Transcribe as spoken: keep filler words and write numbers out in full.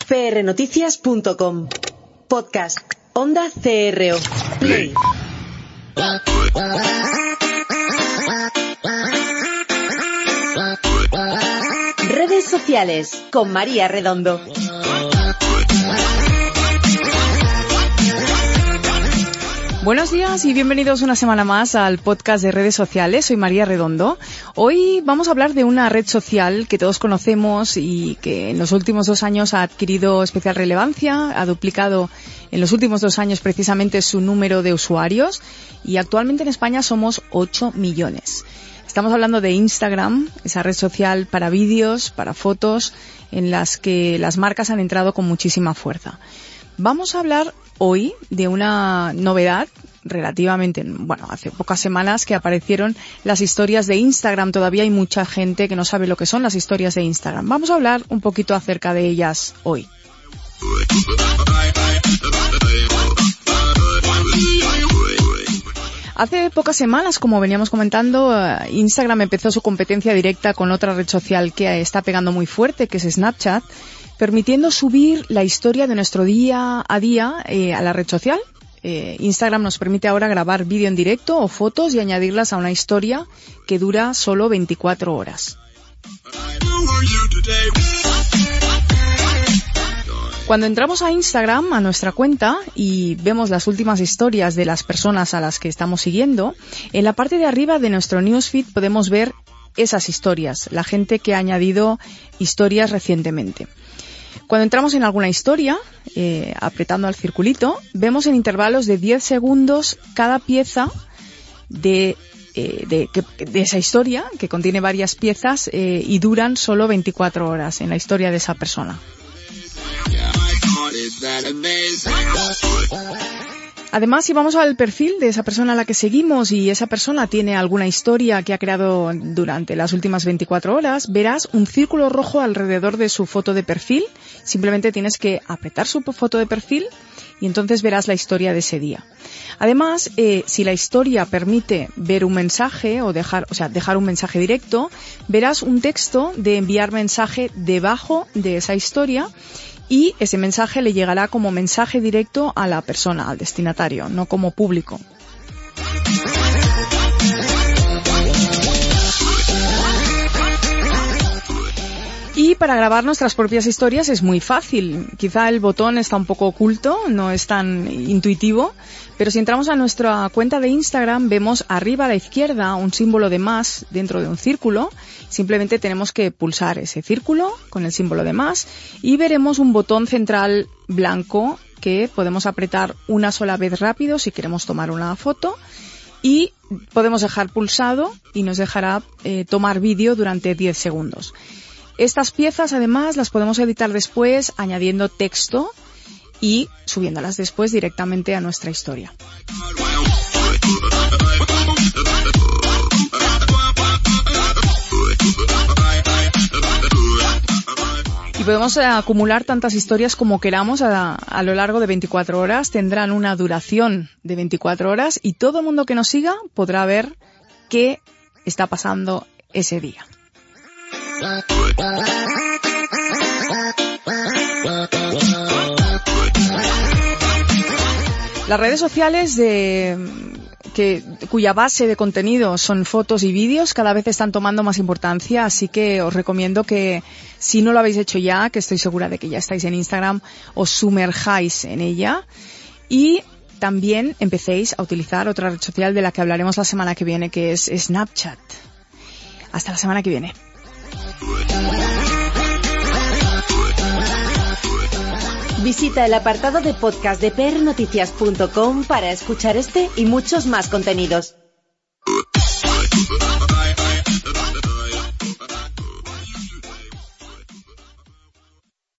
p r noticias punto com. Podcast. Onda C R O. Play. Redes sociales con María Redondo. Buenos días y bienvenidos una semana más al podcast de redes sociales. Soy María Redondo. Hoy vamos a hablar de una red social que todos conocemos y que en los últimos dos años ha adquirido especial relevancia, ha duplicado en los últimos dos años precisamente su número de usuarios y actualmente en España somos ocho millones. Estamos hablando de Instagram, esa red social para vídeos, para fotos, en las que las marcas han entrado con muchísima fuerza. Vamos a hablar hoy de una novedad relativamente, bueno, hace pocas semanas que aparecieron las historias de Instagram. Todavía hay mucha gente que no sabe lo que son las historias de Instagram. Vamos a hablar un poquito acerca de ellas hoy. Hace pocas semanas, como veníamos comentando, Instagram empezó su competencia directa con otra red social que está pegando muy fuerte, que es Snapchat, permitiendo subir la historia de nuestro día a día eh, a la red social. Eh, Instagram nos permite ahora grabar vídeo en directo o fotos y añadirlas a una historia que dura solo veinticuatro horas. Cuando entramos a Instagram, a nuestra cuenta, y vemos las últimas historias de las personas a las que estamos siguiendo, en la parte de arriba de nuestro newsfeed podemos ver esas historias, la gente que ha añadido historias recientemente. Cuando entramos en alguna historia, eh, apretando al circulito, vemos en intervalos de diez segundos cada pieza de, eh, de, de esa historia, que contiene varias piezas eh, y duran solo veinticuatro horas en la historia de esa persona. Además, si vamos al perfil de esa persona a la que seguimos y esa persona tiene alguna historia que ha creado durante las últimas veinticuatro horas, verás un círculo rojo alrededor de su foto de perfil. Simplemente tienes que apretar su foto de perfil y entonces verás la historia de ese día. Además, eh, si la historia permite ver un mensaje o dejar, o sea, dejar un mensaje directo, verás un texto de enviar mensaje debajo de esa historia. Y ese mensaje le llegará como mensaje directo a la persona, al destinatario, no como público. Y para grabar nuestras propias historias es muy fácil. Quizá el botón está un poco oculto, no es tan intuitivo, pero si entramos a nuestra cuenta de Instagram vemos arriba a la izquierda un símbolo de más dentro de un círculo. Simplemente tenemos que pulsar ese círculo con el símbolo de más y veremos un botón central blanco que podemos apretar una sola vez rápido si queremos tomar una foto y podemos dejar pulsado y nos dejará eh, tomar vídeo durante diez segundos. Estas piezas, además, las podemos editar después añadiendo texto y subiéndolas después directamente a nuestra historia. Y podemos eh, acumular tantas historias como queramos a, a lo largo de veinticuatro horas. Tendrán una duración de veinticuatro horas y todo el mundo que nos siga podrá ver qué está pasando ese día. Las redes sociales de, que, cuya base de contenido son fotos y vídeos cada vez están tomando más importancia, así que os recomiendo que si no lo habéis hecho ya, que estoy segura de que ya estáis en Instagram, os sumerjáis en ella y también empecéis a utilizar otra red social de la que hablaremos la semana que viene, que es Snapchat. Hasta la semana que viene. Visita el apartado de podcast de p r noticias punto com para escuchar este y muchos más contenidos.